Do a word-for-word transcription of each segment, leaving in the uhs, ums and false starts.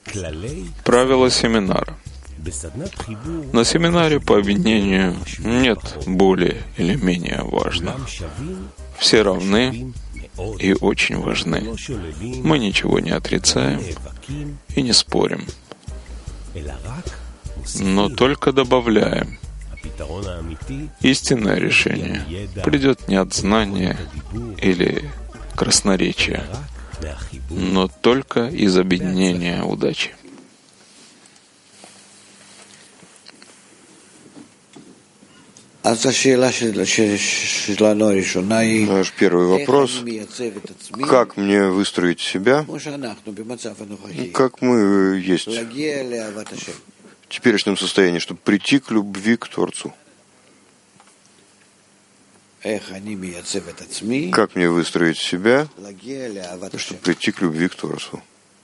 Правила семинара. На семинаре по объединению нет более или менее важных. Все равны и очень важны. Мы ничего не отрицаем и не спорим, но только добавляем. Истинное решение придет не от знания или красноречия, но только из объединения удачи. Наш первый вопрос: как мне выстроить себя, как мы есть в теперешнем состоянии, чтобы прийти к любви к Творцу? Как мне выстроить себя, чтобы прийти к любви к Творцу?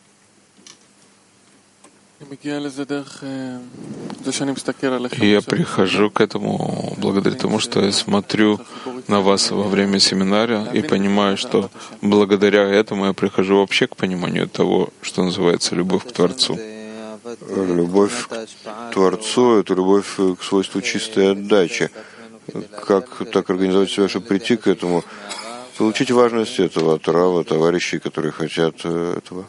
Я прихожу к этому благодаря тому, что я смотрю на вас во время семинара и понимаю, что благодаря этому я прихожу вообще к пониманию того, что называется любовь к Творцу. Любовь к Творцу — это любовь к свойству чистой отдачи. Как так организовать себя, чтобы прийти к этому? Получить важность этого от Рава, товарищей, которые хотят этого.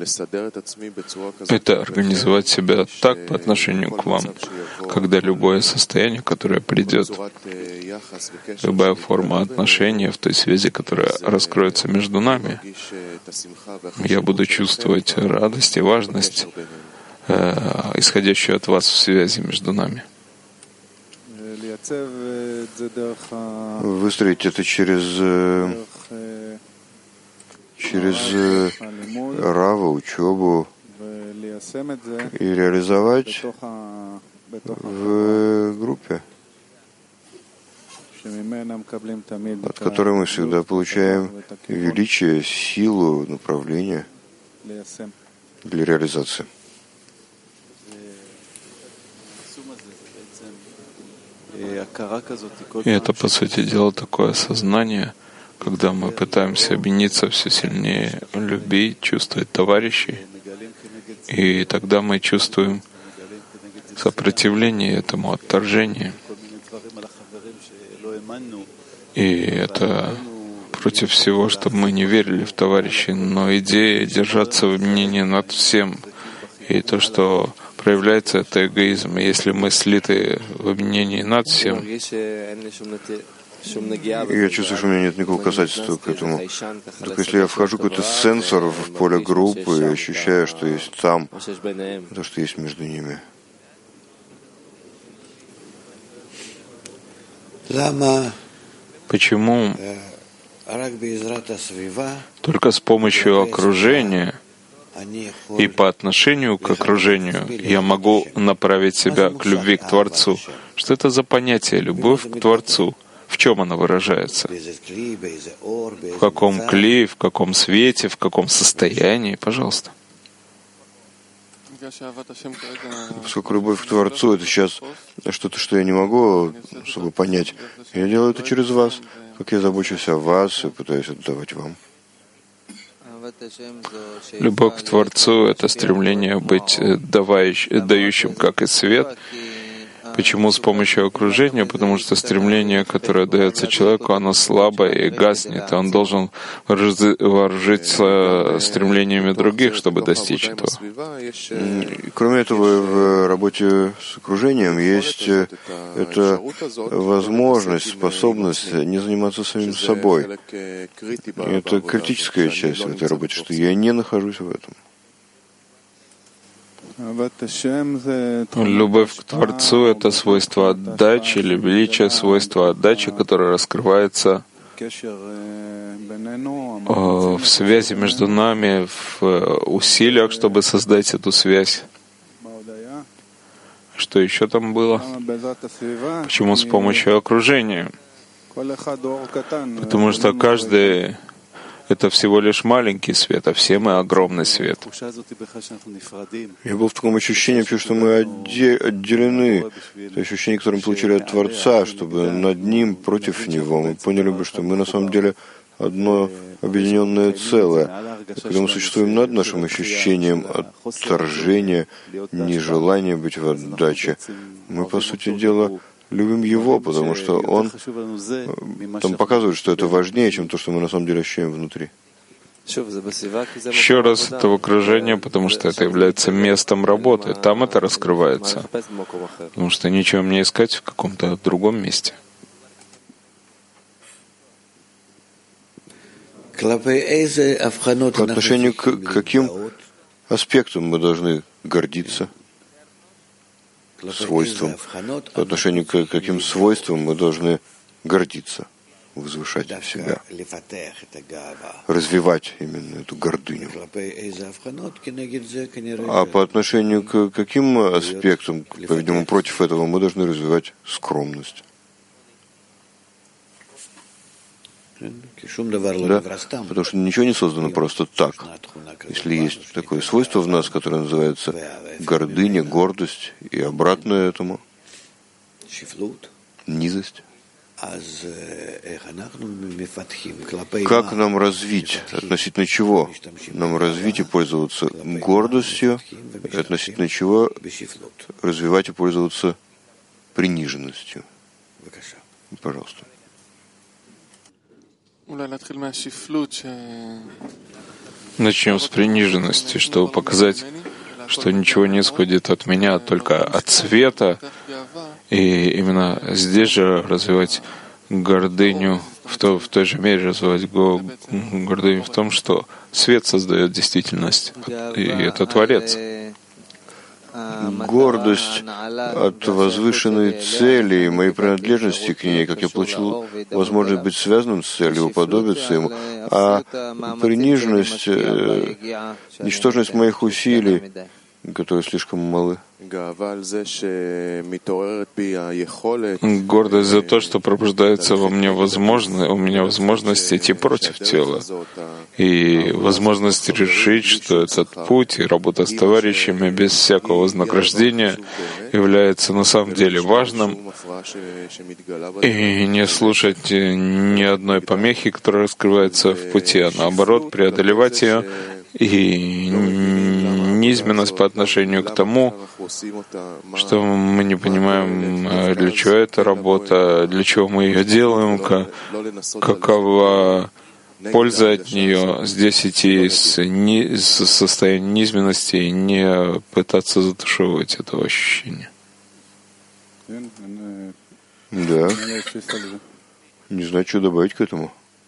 Это организовать себя так по отношению к вам, когда любое состояние, которое придет, любая форма отношения в той связи, которая раскроется между нами, я буду чувствовать радость и важность, э, исходящую от вас в связи между нами. Выстроить это через, через Рава, учебу, и реализовать в группе, от которой мы всегда получаем величие, силу, направление для реализации. И это, по сути дела, такое осознание, когда мы пытаемся объединиться все сильнее, любить, чувствовать товарищей, и тогда мы чувствуем сопротивление этому, отторжение. И это против всего, чтобы мы не верили в товарищей, но идея держаться в объединении над всем, и то, что проявляется, это эгоизм. И если мы слиты в объединении над всем, я чувствую, что у меня нет никакого касательства к этому. Только если я вхожу в какой-то сенсор в поле группы и ощущаю, что есть там, то, что есть между ними. Почему только с помощью окружения и по отношению к окружению я могу направить себя к любви к Творцу? Что это за понятие «любовь к Творцу»? В чем она выражается? В каком кли, в каком свете, в каком состоянии? Пожалуйста. Поскольку любовь к Творцу — это сейчас что-то, что я не могу особо понять, я делаю это через вас, как я забочусь о вас и пытаюсь отдавать вам. Любовь к Творцу — это стремление быть дающим, как и свет. Почему с помощью окружения? Потому что стремление, которое дается человеку, оно слабое и гаснет, и он должен вооружиться стремлениями других, чтобы достичь этого. Кроме этого, в работе с окружением есть эта возможность, способность не заниматься самим собой. И это критическая часть в этой работе, что я не нахожусь в этом. Любовь к Творцу — это свойство отдачи или величие свойства отдачи, которое раскрывается в связи между нами, в усилиях, чтобы создать эту связь. Что еще там было? Почему с помощью окружения? Потому что каждый — это всего лишь маленький свет, а все мы огромный свет. Я был в таком ощущении, что мы отделены. Это ощущение, которое мы получили от Творца, чтобы над Ним, против Него. Мы поняли бы, что мы на самом деле одно объединенное целое. Когда мы существуем над нашим ощущением отторжения, нежелания быть в отдаче, мы, по сути дела, любим его, потому что он там показывает, что это важнее, чем то, что мы на самом деле ощущаем внутри. Еще раз, это в окружении, потому что это является местом работы. Там это раскрывается. Потому что ничего мне искать в каком-то другом месте. По отношению к каким аспектам мы должны гордиться? Свойствам. По отношению к каким свойствам мы должны гордиться, возвышать себя, развивать именно эту гордыню. А по отношению к каким аспектам, по-видимому, против этого мы должны развивать скромность? Да, потому что ничего не создано просто так. Если есть такое свойство в нас, которое называется гордыня, гордость, и обратное этому низость, как нам развить, относительно чего нам развить и пользоваться гордостью, и относительно чего развивать и пользоваться приниженностью? Пожалуйста. Начнем с приниженности, чтобы показать, что ничего не исходит от меня, только от света. И именно здесь же развивать гордыню, в, то, в той же мере развивать го, гордыню в том, что свет создает действительность, и это Творец. Гордость от возвышенной цели и моей принадлежности к ней, как я получил возможность быть связанным с целью, уподобиться ему, а приниженность, э, ничтожность моих усилий, которые слишком малы. Гордость за то, что пробуждается во мне возможно, у меня возможность идти против тела. И возможность решить, что этот путь и работа с товарищами без всякого вознаграждения является на самом деле важным. И не слушать ни одной помехи, которая раскрывается в пути, а наоборот преодолевать ее и низменность по отношению к тому, что мы не понимаем, для чего эта работа, для чего мы ее делаем, какова польза от нее. Здесь идти с, ни, с состояния низменности и не пытаться затушевывать этого ощущения. Да. Не знаю, что добавить к этому.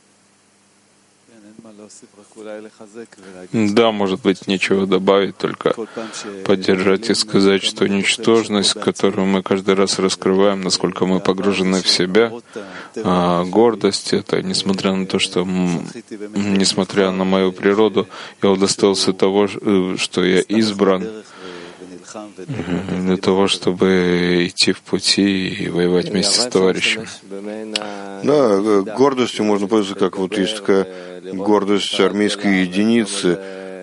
Да, может быть, нечего добавить, только поддержать и сказать, что ничтожность, которую мы каждый раз раскрываем, насколько мы погружены в себя, а гордость — это, несмотря на то, что, несмотря на мою природу, я удостоился того, что я избран для того, чтобы идти в пути и воевать вместе с товарищами. Да, гордостью можно пользоваться, как вот есть такая гордость армейской единицы.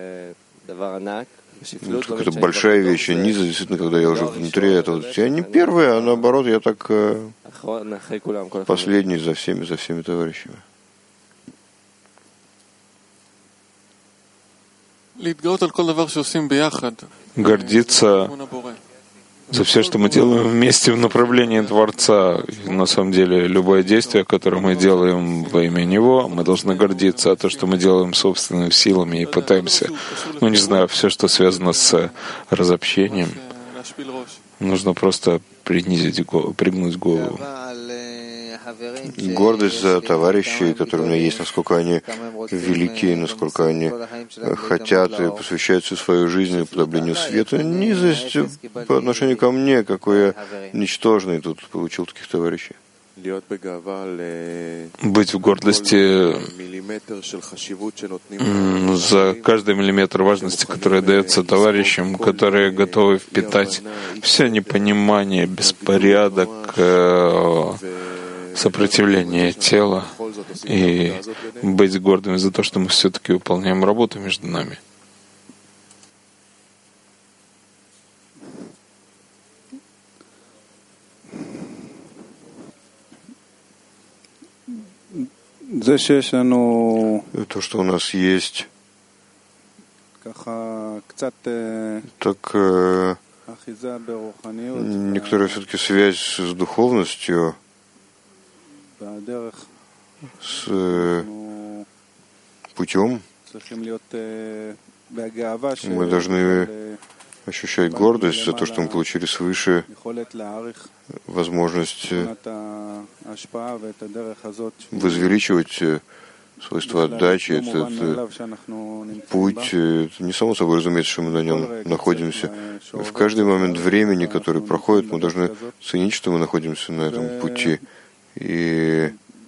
Это большая вещь, а низость, действительно, когда я уже внутри этого. Я не первый, а наоборот, я так последний за всеми, за всеми товарищами. Гордиться за все, что мы делаем вместе в направлении Творца. И на самом деле, любое действие, которое мы делаем во имя Него, мы должны гордиться. А то, что мы делаем собственными силами и пытаемся, ну не знаю, все, что связано с разобщением, нужно просто принизить, пригнуть голову. Гордость за товарищей, которые у меня есть, насколько они велики, насколько они хотят и посвящают всю свою жизнь уподоблению света. Низость по отношению ко мне, какой я ничтожный тут получил таких товарищей. Быть в гордости за каждый миллиметр важности, который дается товарищам, которые готовы впитать все непонимание, беспорядок, сопротивление тела и быть гордыми за то, что мы все-таки выполняем работу между нами. То, что у нас есть, так э, некоторая все-таки связь с духовностью, с э, путем. Мы должны ощущать гордость за то, что мы получили свыше возможность возвеличивать свойства отдачи. Этот путь, это не само собой разумеется, что мы на нем находимся. В каждый момент времени, который проходит, мы должны ценить, что мы находимся на этом пути, и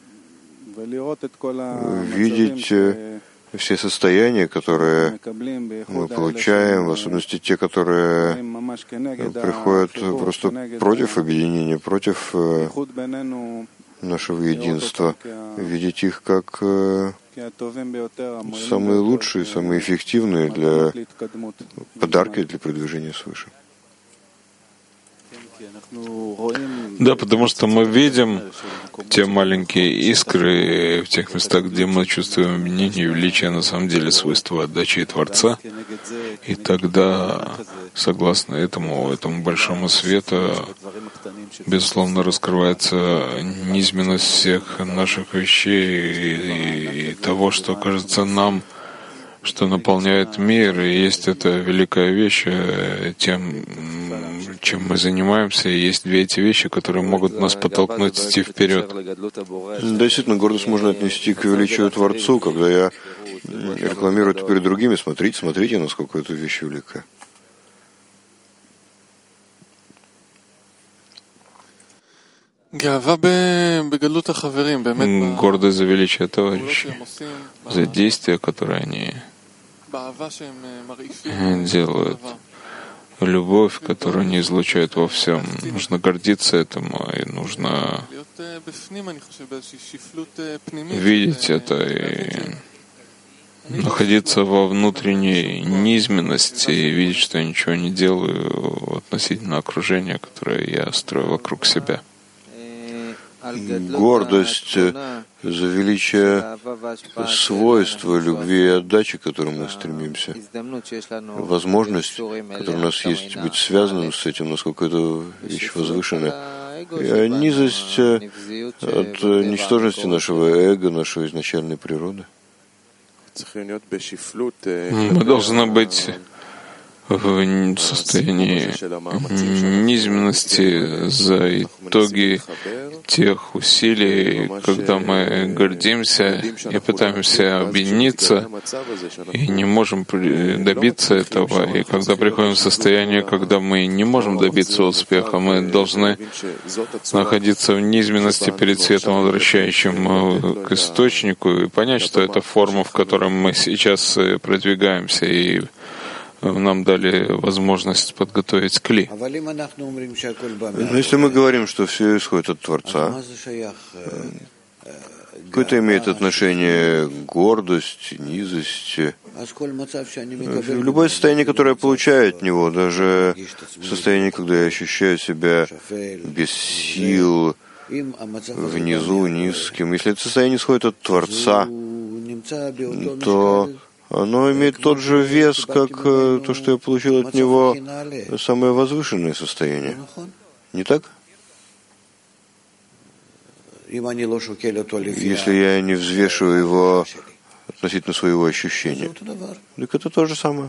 видеть все состояния, которые мы получаем, в особенности те, которые приходят просто против объединения, против нашего единства, видеть их как самые лучшие, самые эффективные для подарки для продвижения свыше. Да, потому что мы видим те маленькие искры в тех местах, где мы чувствуем объединение и величие, на самом деле свойства отдачи и Творца. И тогда, согласно этому, этому большому свету, безусловно, раскрывается низменность всех наших вещей и, и того, что кажется нам, что наполняет мир, и есть эта великая вещь, тем, чем мы занимаемся, и есть две эти вещи, которые могут нас подтолкнуть идти вперед. Да, действительно, гордость можно отнести к величию Творцу, когда я рекламирую это перед другими. Смотрите, смотрите, насколько эта вещь велика. Гордость за величие товарищей, за действия, которые они делают, любовь, которую они излучают во всем. Нужно гордиться этому, и нужно видеть это и находиться во внутренней низменности и видеть, что я ничего не делаю относительно окружения, которое я строю вокруг себя. Гордость за величие свойства любви и отдачи, к которым мы стремимся, возможность, которая у нас есть, быть связанным с этим, насколько эта вещь возвышенная, и низость от ничтожности нашего эго, нашей изначальной природы. Мы должны быть в состоянии низменности за итоги тех усилий, когда мы гордимся и пытаемся объединиться, и не можем добиться этого. И когда приходим в состояние, когда мы не можем добиться успеха, мы должны находиться в низменности перед светом, возвращающим к источнику, и понять, что это форма, в которой мы сейчас продвигаемся, и нам дали возможность подготовить кли. Но если мы говорим, что все исходит от Творца, какое-то имеет отношение гордость, низость, любое состояние, которое я получаю от Него, даже состояние, когда я ощущаю себя без сил, внизу, низким, если это состояние исходит от Творца, то оно имеет тот же вес, как то, что я получил от него, самое возвышенное состояние. Не так? Если я не взвешиваю его относительно своего ощущения, так это то же самое.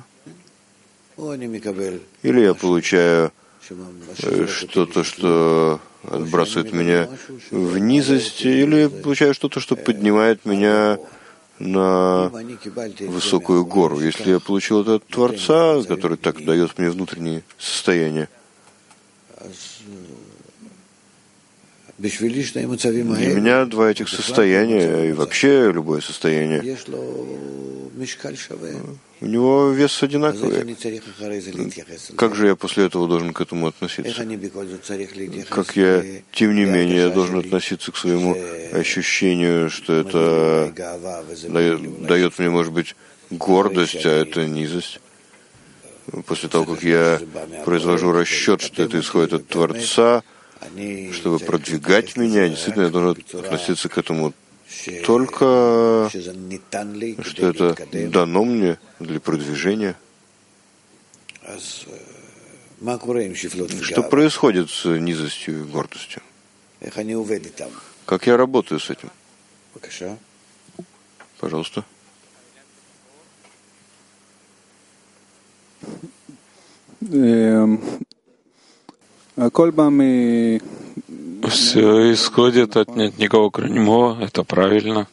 Или я получаю что-то, что отбрасывает меня в низость, или я получаю что-то, что поднимает меня на высокую гору. Если я получил это от Творца, который так дает мне внутреннее состояние, для меня два этих состояния, и вообще любое состояние, у него вес одинаковый. Как же я после этого должен к этому относиться? Как я, тем не менее, должен относиться к своему ощущению, что это дает, дает мне, может быть, гордость, а это низость? После того, как я произвожу расчет, что это исходит от Творца, чтобы продвигать меня, действительно, я должен относиться к этому только что это дано мне для продвижения. Что происходит с низостью и гордостью? Как я работаю с этим? Пожалуйста. Все исходит от нет никого кроме него, это правильно.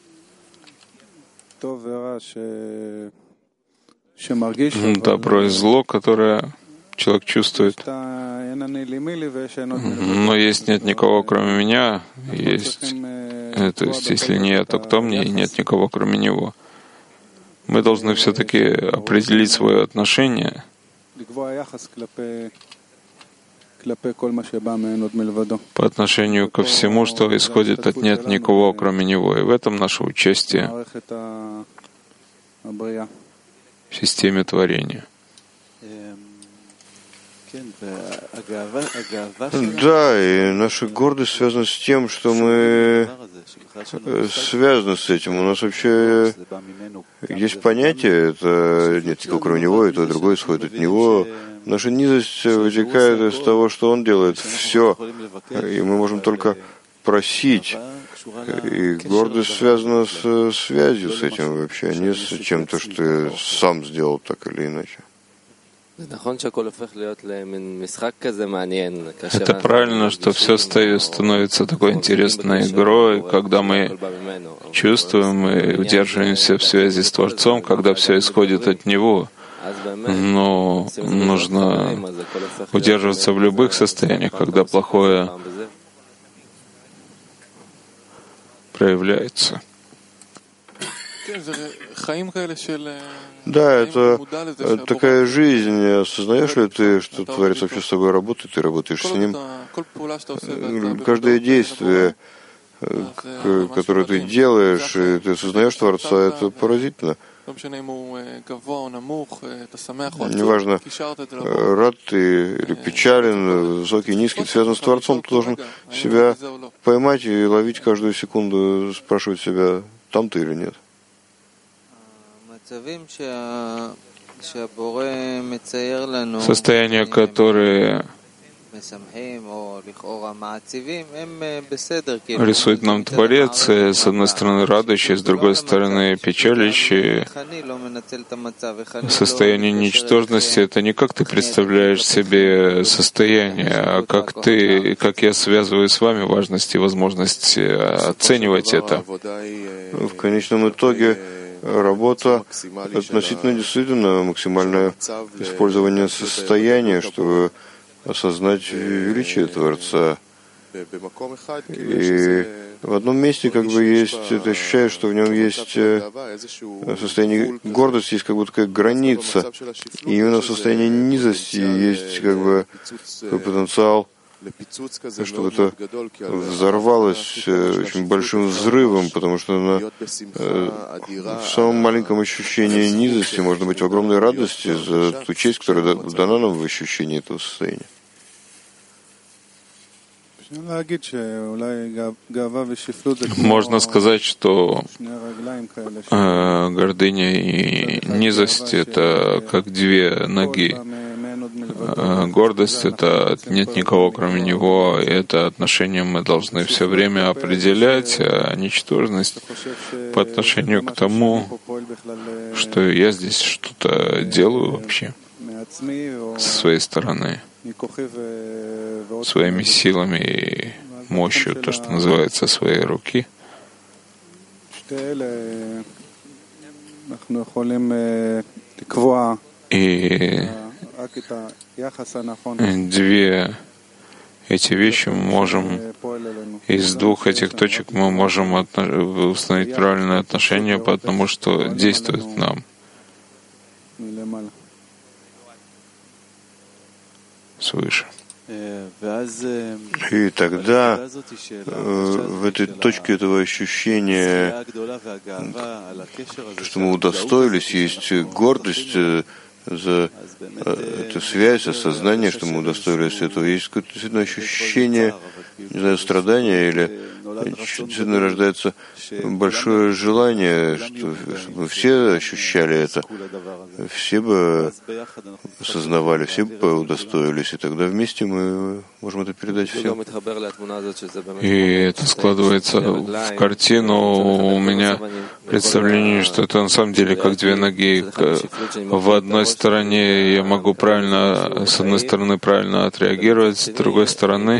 Добро и зло, которое человек чувствует. Но есть нет никого кроме меня, есть, то есть если не я, то кто мне, и нет никого кроме него. Мы должны все-таки определить свое отношение по отношению ко всему, что исходит от нет никого, кроме него. И в этом наше участие в системе творения. Да, и наша гордость связана с тем, что мы связаны с этим. У нас вообще есть понятие, это нет никого кроме него, и то, и другое исходит от него. Наша низость вытекает из того, что он делает все, и мы можем только просить. И гордость связана с связью с этим вообще, а не с чем-то, что я сам сделал так или иначе. Это правильно, что все становится такой интересной игрой, когда мы чувствуем и удерживаемся в связи с Творцом, когда все исходит от Него. Но нужно удерживаться в любых состояниях, когда плохое проявляется. Да, это такая жизнь. Осознаешь ли ты, что Творец вообще с тобой работает, ты работаешь с ним? Каждое действие, которое ты делаешь, и ты осознаешь Творца, это поразительно. Неважно, рад ты или печален, высокий, низкий, связан с Творцом, ты должен себя поймать и ловить каждую секунду, спрашивать себя, там ты или нет. Состояния, которые рисует нам Творец, с одной стороны радующие, с другой стороны печалищие. Состояние ничтожности — это не как ты представляешь себе состояние, а как ты, как я связываю с вами важность и возможность оценивать это. В конечном итоге работа относительно действительно максимальное использование состояния, чтобы осознать величие Творца. И в одном месте как бы есть, ты ощущаешь, что в нем есть состояние гордости, есть как бы такая граница. И именно в состоянии низости есть как бы потенциал, чтобы это взорвалось очень большим взрывом, потому что на, в самом маленьком ощущении низости можно быть в огромной радости за ту честь, которая дана нам в ощущении этого состояния. Можно сказать, что э, гордыня и низость — это как две ноги. Э, гордость — это нет никого кроме него, и это отношение мы должны все время определять, а ничтожность по отношению к тому, что я здесь что-то делаю вообще со своей стороны, своими силами и мощью, то, что называется, своей руки. И две эти вещи мы можем, из двух этих точек мы можем установить правильное отношение, потому что действует в нам свыше. И тогда в этой точке этого ощущения, что мы удостоились, есть гордость за эту связь, осознание, что мы удостоились этого, есть какое-то действительно ощущение, не знаю, страдания или действительно рождается большое желание, что, чтобы все ощущали это, все бы осознавали, все бы удостоились, и тогда вместе мы можем это передать всем. И это складывается в картину у меня представление, что это на самом деле как две ноги. В одной стороне я могу правильно, с одной стороны правильно отреагировать, с другой стороны,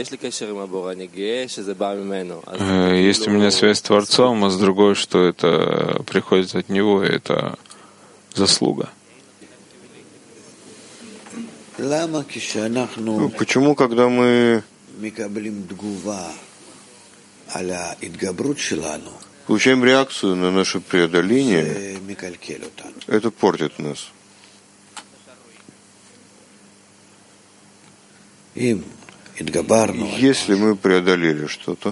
есть у меня связь с Творцом, а с другой, что это приходит от Него, и это заслуга. Почему, когда мы получаем реакцию на наше преодоление, это портит нас? Если мы преодолели что-то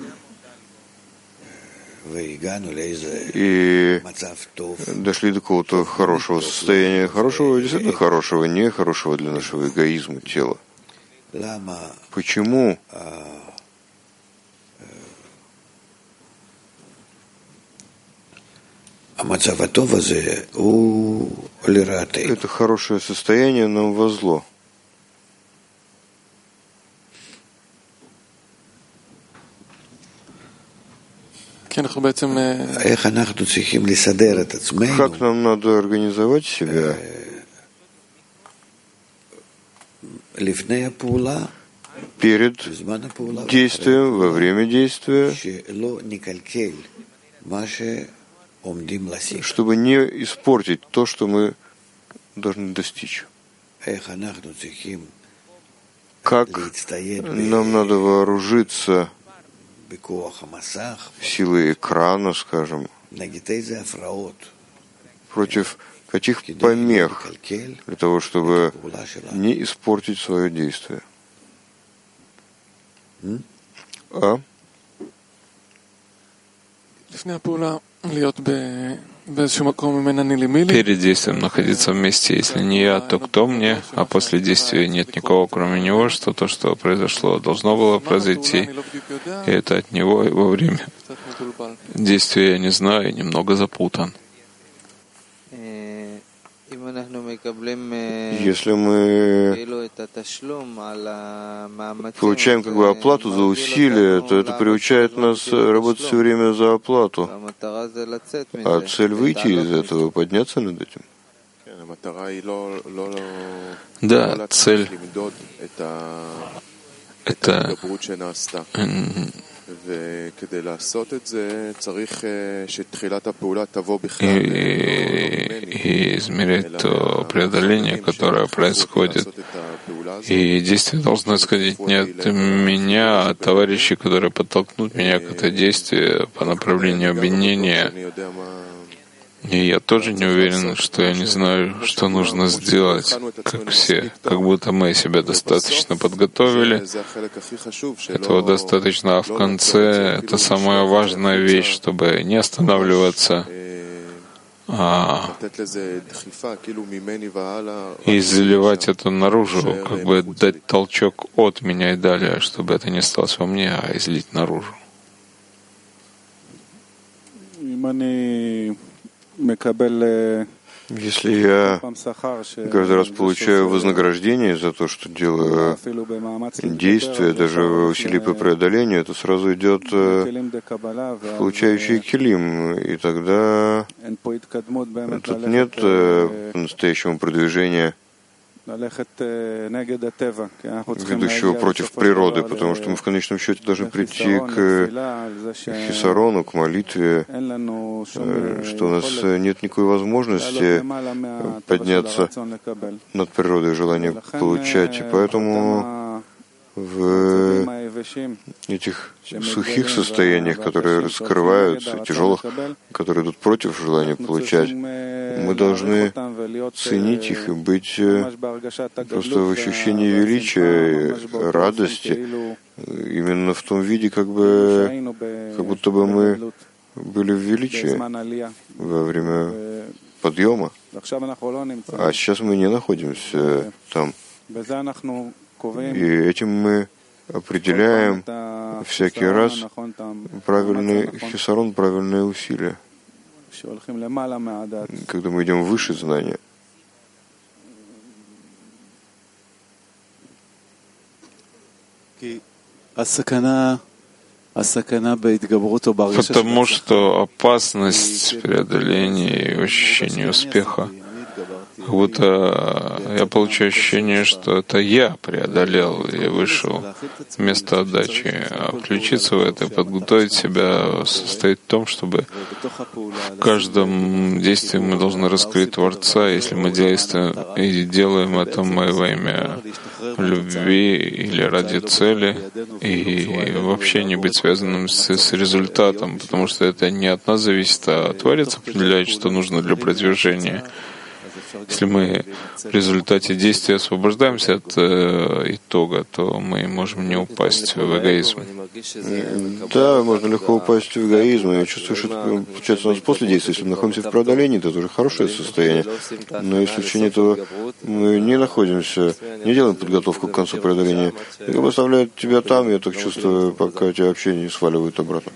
и дошли до какого-то хорошего состояния, хорошего, действительно хорошего, не хорошего для нашего эгоизма тела, почему это хорошее состояние нам во зло? Как нам надо организовать себя перед действием, во время действия, чтобы не испортить то, что мы должны достичь? Как нам надо вооружиться силой экрана, скажем, против каких помех, для того, чтобы не испортить свое действие? А? Перед действием находиться вместе, если не я, то кто мне, а после действия нет никого, кроме него, что то, что произошло, должно было произойти, и это от него, и во время действия я не знаю, и немного запутан. Если мы получаем как бы оплату за усилия, то это приучает нас работать все время за оплату. А цель выйти из этого, подняться над этим. Да, цель — это и, и измерять то преодоление, которое происходит. И действие должно исходить не от меня, а от товарищей, которые подтолкнут меня к этому действию по направлению обвинения. И я тоже не уверен, что я не знаю, что нужно сделать, как все, как будто мы себя достаточно подготовили. Этого достаточно, а в конце это самая важная вещь, чтобы не останавливаться, а и заливать это наружу, как бы дать толчок от меня и далее, чтобы это не осталось во мне, а излить наружу. Если я каждый раз получаю вознаграждение за то, что делаю действия, даже усилий по преодолению, это сразу идет в получающий килим, и тогда тут нет по-настоящему продвижения, ведущего против природы, потому что мы в конечном счете должны прийти к хисарону, к молитве, что у нас нет никакой возможности подняться над природой, желание получать, и поэтому в этих сухих состояниях, которые раскрываются, тяжелых, которые идут против желания получать, мы должны ценить их и быть просто в ощущении величия, радости, именно в том виде, как бы, как будто бы мы были в величии во время подъема, а сейчас мы не находимся там. И этим мы определяем всякий раз правильный хисарон, правильные усилия, когда мы идем выше знания. Потому что опасность преодоления и ощущение успеха, как будто я получаю ощущение, что это я преодолел и вышел вместо отдачи. А включиться в это и подготовить себя состоит в том, чтобы в каждом действии мы должны раскрыть Творца. Если мы действуем и делаем это мы во имя любви или ради цели, и вообще не быть связанным с, с результатом, потому что это не от нас зависит, а Творец определяет, что нужно для продвижения. Если мы в результате действия освобождаемся от э, итога, то мы можем не упасть в эгоизм. Да, можно легко упасть в эгоизм. Я чувствую, что это получается у нас после действия. Если мы находимся в преодолении, то это уже хорошее состояние. Но если в течение этого мы не находимся, не делаем подготовку к концу преодоления, как бы оставляют тебя там, я так чувствую, пока тебя вообще не сваливают обратно.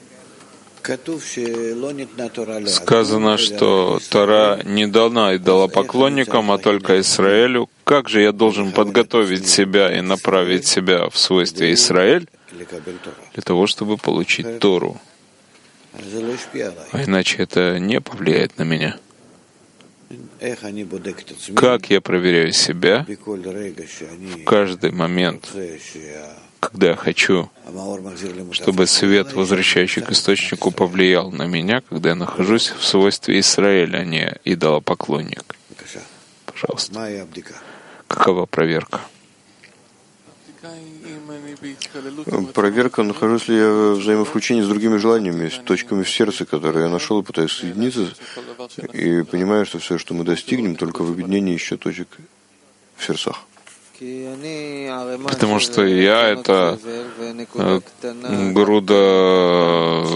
Сказано, что Тора не дана идолопоклонникам, а только Израилю. Как же я должен подготовить себя и направить себя в свойстве Израиль для того, чтобы получить Тору? А иначе это не повлияет на меня. Как я проверяю себя в каждый момент, когда я хочу, чтобы свет, возвращающий к источнику, повлиял на меня, когда я нахожусь в свойстве Израиля, а не идолопоклонник. Пожалуйста. Какова проверка? Проверка, нахожусь ли я в взаимовключении с другими желаниями, с точками в сердце, которые я нашел, и пытаюсь соединиться, и понимаю, что все, что мы достигнем, только в объединении еще точек в сердцах. Потому что я — это груда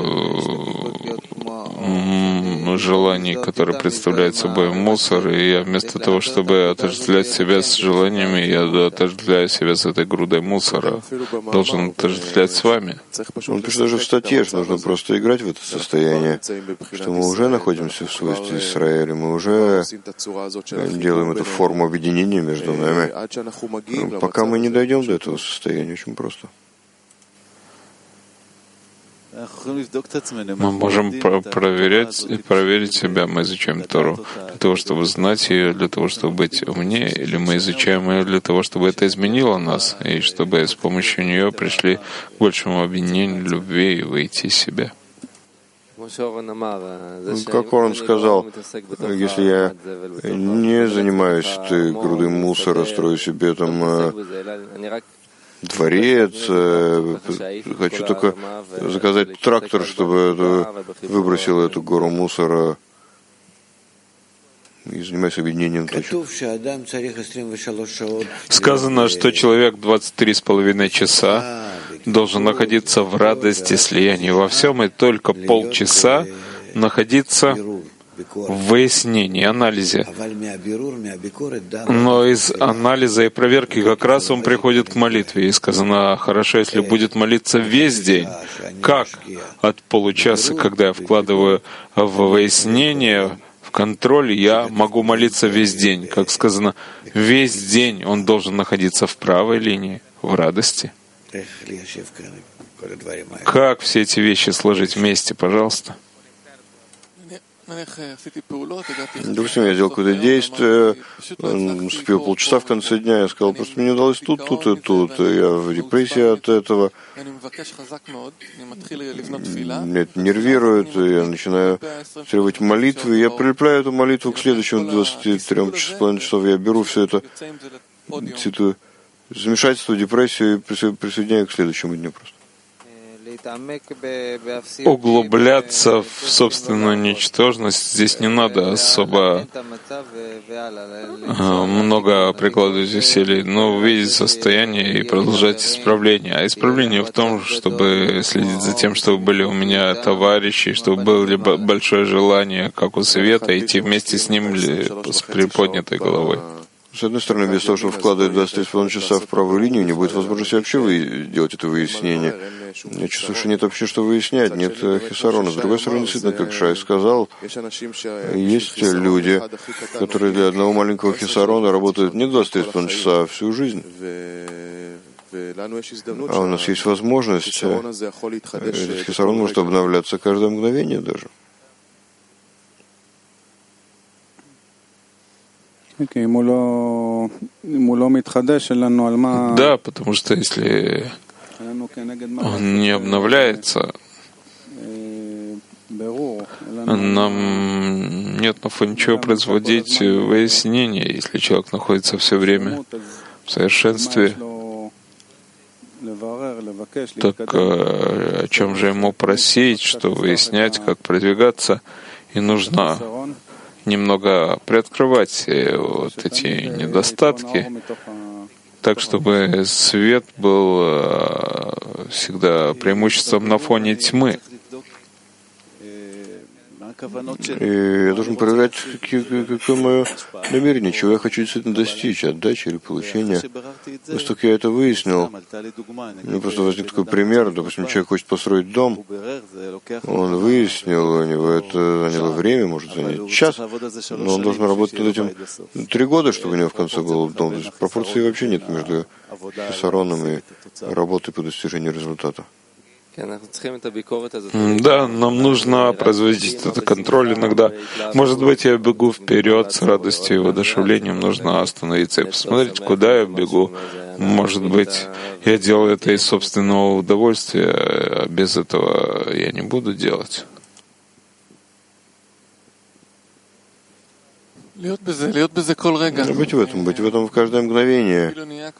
желаний, которые представляют собой мусор, и я вместо того, чтобы отождествлять себя с желаниями, я отождествляю себя с этой грудой мусора. Должен отождествлять с вами. Он пишет даже в статье, что нужно просто играть в это состояние, что мы уже находимся в свойстве Израиля, мы уже делаем эту форму объединения между нами. Пока мы не дойдем до этого состояния, очень просто. Мы можем про- проверять и проверить себя. Мы изучаем Тору для того, чтобы знать ее, для того, чтобы быть умнее, или мы изучаем ее для того, чтобы это изменило нас, и чтобы с помощью нее пришли к большему объединению любви и выйти из себя. Как он сказал, если я не занимаюсь этой грудой мусора, строю себе там дворец, хочу только заказать трактор, чтобы выбросил эту гору мусора, и занимаюсь объединением точек. Сказано, что человек двадцать три с половиной часа должен находиться в радости слияния во всем, и только полчаса находиться в выяснении, анализе. Но из анализа и проверки как раз он приходит к молитве. И сказано, хорошо, если будет молиться весь день. Как от получаса, когда я вкладываю в выяснение, в контроль, я могу молиться весь день? Как сказано, весь день он должен находиться в правой линии, в радости. Как все эти вещи сложить вместе, пожалуйста? Допустим, я сделал какое-то действие, успел полчаса в конце дня, я сказал, просто мне удалось тут, тут и тут, я в депрессии от этого, меня это нервирует, я начинаю требовать молитвы, я прилепляю эту молитву к следующим двадцати трём с половиной часов, я беру все это, все это замешательство, депрессию и присоединяю к следующему дню просто. Углубляться в собственную ничтожность здесь не надо особо много прикладывать усилий, но увидеть состояние и продолжать исправление. А исправление в том, чтобы следить за тем, чтобы были у меня товарищи, чтобы было большое желание, как у Света, идти вместе с ним с приподнятой головой. С одной стороны, без того, чтобы вкладывать двадцать три с половиной часа в правую линию, не будет возможности вообще вы... делать это выяснение. Я чувствую, что нет вообще что выяснять, нет хисарона. С другой стороны, действительно, как Шай сказал, есть люди, которые для одного маленького хисарона работают не двадцать три с половиной часа, а всю жизнь. А у нас есть возможность, этот хисарон может обновляться каждое мгновение даже. Да, потому что если он не обновляется, нам нет на фоне чего производить выяснение, если человек находится все время в совершенстве. Так о чем же ему просить, что выяснять, как продвигаться, и нужно немного приоткрывать вот эти недостатки, так, чтобы свет был всегда преимуществом на фоне тьмы. И я должен проверять, какие, какое мое намерение, чего я хочу действительно достичь, отдачи или получения. После того, как я это выяснил, у меня просто возник такой пример. Допустим, человек хочет построить дом, он выяснил, у него это заняло время, может занять час, но он должен работать над этим три года, чтобы у него в конце был дом. То есть пропорции вообще нет между хисароном и работой по достижению результата. Да, нам нужно производить этот контроль иногда. Может быть, я бегу вперед с радостью и воодушевлением. Нужно остановиться и посмотреть, куда я бегу. Может быть, я делаю это из собственного удовольствия, а без этого я не буду делать. Быть в этом, быть в этом в каждое мгновение.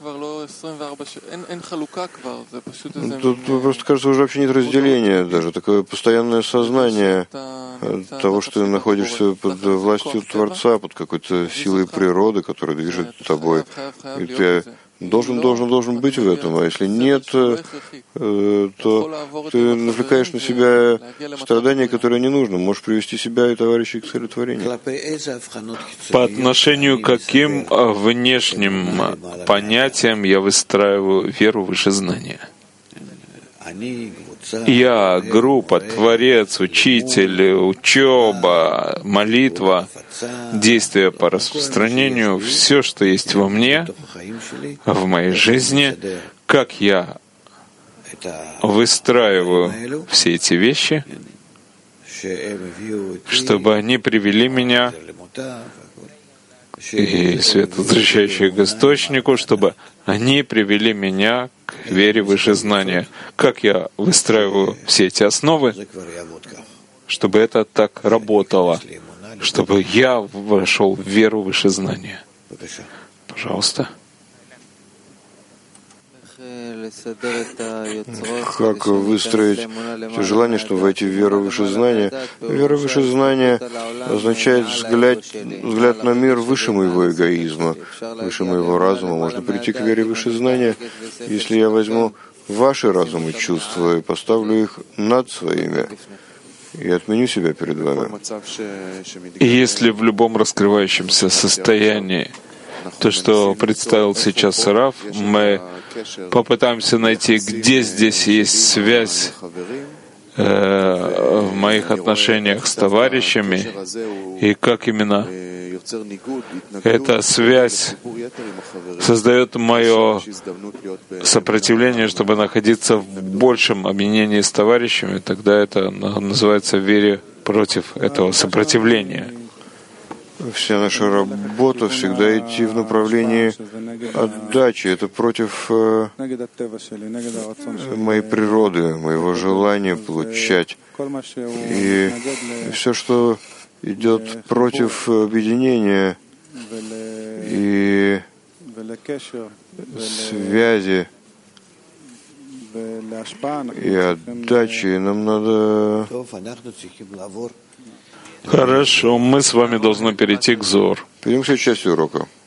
Тут просто кажется, уже вообще нет разделения, даже такое постоянное сознание того, что ты находишься под властью Творца, под какой-то силой природы, которая движет тобой. И ты должен, должен, должен быть в этом, а если нет, то ты навлекаешь на себя страдания, которые не нужно. Можешь привести себя и товарищей к цели творения. По отношению к каким внешним понятиям я выстраиваю веру выше знания? Я, группа, Творец, Учитель, учеба, молитва, действия по распространению, все, что есть во мне, в моей жизни, как я выстраиваю все эти вещи, чтобы они привели меня и свет, возвращающий к источнику, чтобы они привели меня к вере выше знания. Как я выстраиваю все эти основы, чтобы это так работало, чтобы я вошел в веру выше знания. Пожалуйста. Как выстроить все желание, чтобы войти в веру выше знания? Вера выше знания означает взгляд, взгляд на мир выше моего эгоизма, выше моего разума. Можно прийти к вере выше знания, если я возьму ваши разум и чувства и поставлю их над своими, и отменю себя перед вами. И если в любом раскрывающемся состоянии то, что представил сейчас Рав, мы попытаемся найти, где здесь есть связь э, в моих отношениях с товарищами, и как именно эта связь создает мое сопротивление, чтобы находиться в большем объединении с товарищами, тогда это называется вере против этого сопротивления. Вся наша работа всегда идти в направлении отдачи. Это против э, моей природы, моего желания получать. И все, что идет против объединения и связи и отдачи, нам надо... Хорошо, мы с вами должны перейти к Зор. Перейдем к следующей части урока.